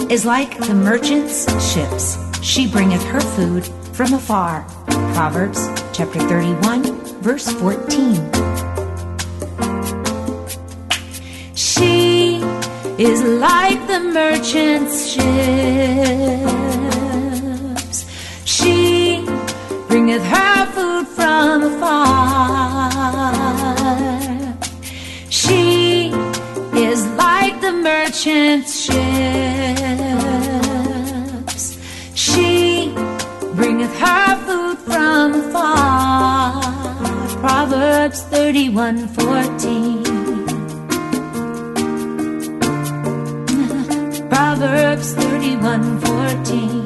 is like the merchant's ships. She bringeth her food from afar. Proverbs chapter 31, verse 14. She is like the merchant's ships. She bringeth her food from afar. She is like the merchant's ships. She bringeth her food from afar. Proverbs 31:14. Proverbs 31:14.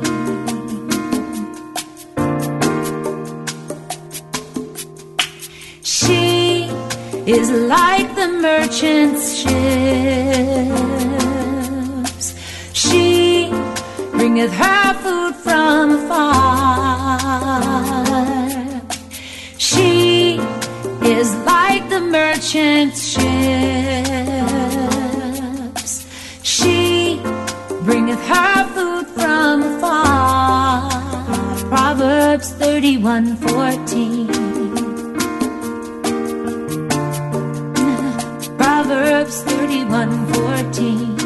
She is like the merchant's ships. She bringeth her food from afar. She is like the merchant's ships. She bringeth her food from afar. Proverbs 31:14. Proverbs 31:14.